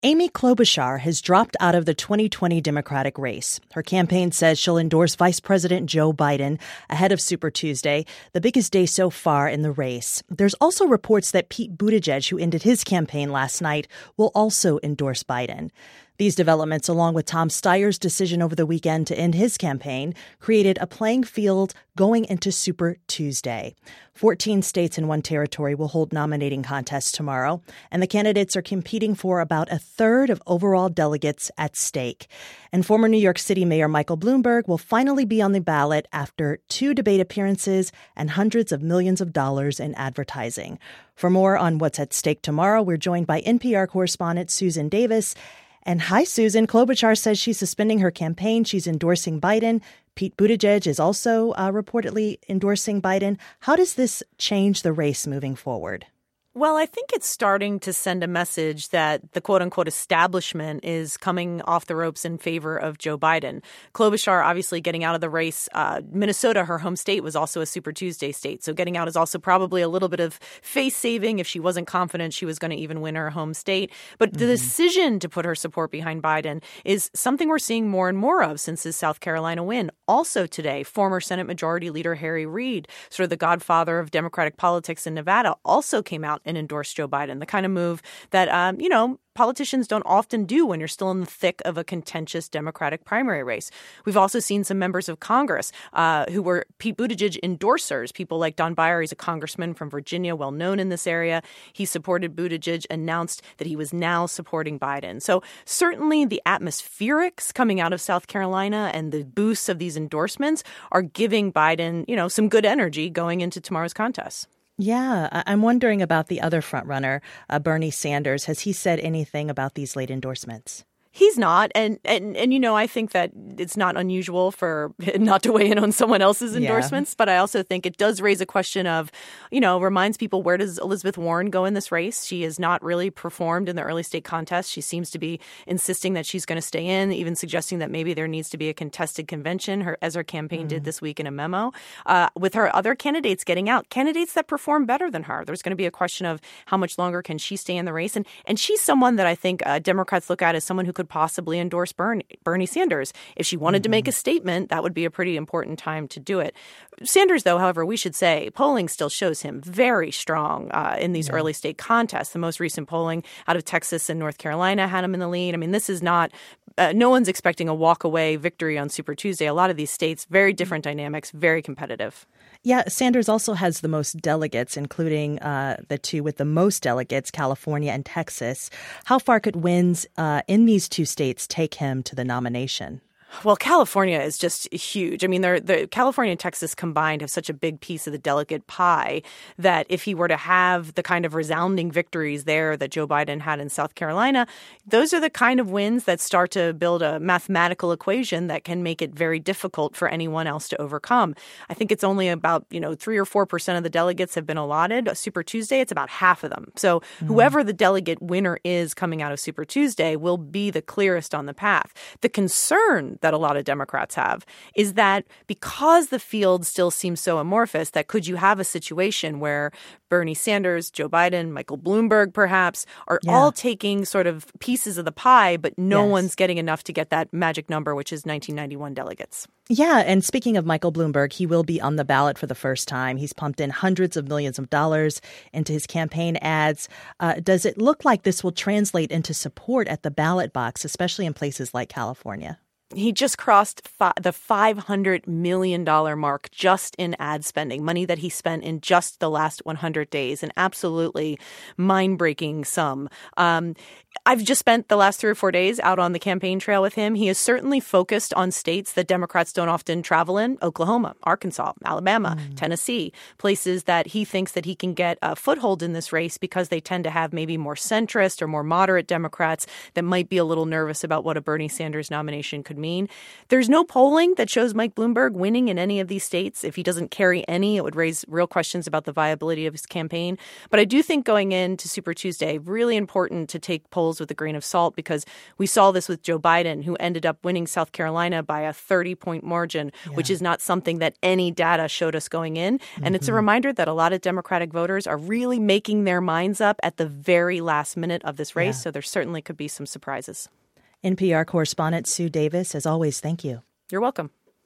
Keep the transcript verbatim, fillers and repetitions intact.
Amy Klobuchar has dropped out of the twenty twenty Democratic race. Her campaign says she'll endorse Vice President Joe Biden ahead of Super Tuesday, the biggest day so far in the race. There's also reports that Pete Buttigieg, who ended his campaign last night, will also endorse Biden. These developments, along with Tom Steyer's decision over the weekend to end his campaign, created a playing field going into Super Tuesday. fourteen states and one territory will hold nominating contests tomorrow, and the candidates are competing for about a third of overall delegates at stake. And former New York City Mayor Michael Bloomberg will finally be on the ballot after two debate appearances and hundreds of millions of dollars in advertising. For more on what's at stake tomorrow, we're joined by N P R correspondent Susan Davis. And hi, Susan. Klobuchar says she's suspending her campaign. She's endorsing Biden. Pete Buttigieg is also uh, reportedly endorsing Biden. How does this change the race moving forward? Well, I think it's starting to send a message that the quote-unquote establishment is coming off the ropes in favor of Joe Biden. Klobuchar obviously getting out of the race. Uh, Minnesota, her home state, was also a Super Tuesday state. So getting out is also probably a little bit of face-saving if she wasn't confident she was going to even win her home state. But mm-hmm. the decision to put her support behind Biden is something we're seeing more and more of since his South Carolina win. Also today, former Senate Majority Leader Harry Reid, sort of the godfather of Democratic politics in Nevada, also came out and endorsed Joe Biden, the kind of move that, um, you know, politicians don't often do when you're still in the thick of a contentious Democratic primary race. We've also seen some members of Congress uh, who were Pete Buttigieg endorsers, people like Don Beyer. He's a congressman from Virginia, well known in this area. He supported Buttigieg, announced that he was now supporting Biden. So certainly the atmospherics coming out of South Carolina and the boosts of these endorsements are giving Biden, you know, some good energy going into tomorrow's contest. Yeah, I'm wondering about the other frontrunner, uh, Bernie Sanders. Has he said anything about these late endorsements? He's not. And, and, and, you know, I think that it's not unusual for not to weigh in on someone else's endorsements. Yeah. But I also think it does raise a question of, you know, reminds people, where does Elizabeth Warren go in this race? She has not really performed in the early state contest. She seems to be insisting that she's going to stay in, even suggesting that maybe there needs to be a contested convention, her, as her campaign mm. did this week in a memo. Uh, with her other candidates getting out, candidates that perform better than her, there's going to be a question of how much longer can she stay in the race? And, and she's someone that I think uh, Democrats look at as someone who could possibly endorse Bernie, Bernie Sanders. If she wanted mm-hmm. to make a statement, that would be a pretty important time to do it. Sanders, though, however, we should say, polling still shows him very strong uh, in these yeah. early state contests. The most recent polling out of Texas and North Carolina had him in the lead. I mean, this is not uh, no one's expecting a walk-away victory on Super Tuesday. A lot of these states, very different dynamics, very competitive. Yeah, Sanders also has the most delegates, including uh, the two with the most delegates, California and Texas. How far could wins uh, in these two states take him to the nomination? Well, California is just huge. I mean, they're, the California and Texas combined have such a big piece of the delegate pie that if he were to have the kind of resounding victories there that Joe Biden had in South Carolina, those are the kind of wins that start to build a mathematical equation that can make it very difficult for anyone else to overcome. I think it's only about, you know, three or four percent of the delegates have been allotted. Super Tuesday, it's about half of them. So mm. whoever the delegate winner is coming out of Super Tuesday will be the clearest on the path. The concern that a lot of Democrats have is that because the field still seems so amorphous, that could you have a situation where Bernie Sanders, Joe Biden, Michael Bloomberg perhaps are yeah. all taking sort of pieces of the pie, but no yes. one's getting enough to get that magic number, which is nineteen ninety-one delegates. Yeah. And speaking of Michael Bloomberg, he will be on the ballot for the first time. He's pumped in hundreds of millions of dollars into his campaign ads. Uh, does it look like this will translate into support at the ballot box, especially in places like California? He just crossed fi- the five hundred million dollars mark just in ad spending, money that he spent in just the last one hundred days, an absolutely mind-breaking sum. Um, I've just spent the last three or four days out on the campaign trail with him. He is certainly focused on states that Democrats don't often travel in: Oklahoma, Arkansas, Alabama, mm. Tennessee, places that he thinks that he can get a foothold in this race because they tend to have maybe more centrist or more moderate Democrats that might be a little nervous about what a Bernie Sanders nomination could mean. There's no polling that shows Mike Bloomberg winning in any of these states. If he doesn't carry any, it would raise real questions about the viability of his campaign. But I do think going into Super Tuesday, really important to take polls with a grain of salt, because we saw this with Joe Biden, who ended up winning South Carolina by a thirty-point margin, yeah. which is not something that any data showed us going in. And mm-hmm. it's a reminder that a lot of Democratic voters are really making their minds up at the very last minute of this race. Yeah. So there certainly could be some surprises. N P R correspondent Sue Davis, as always, thank you. You're welcome.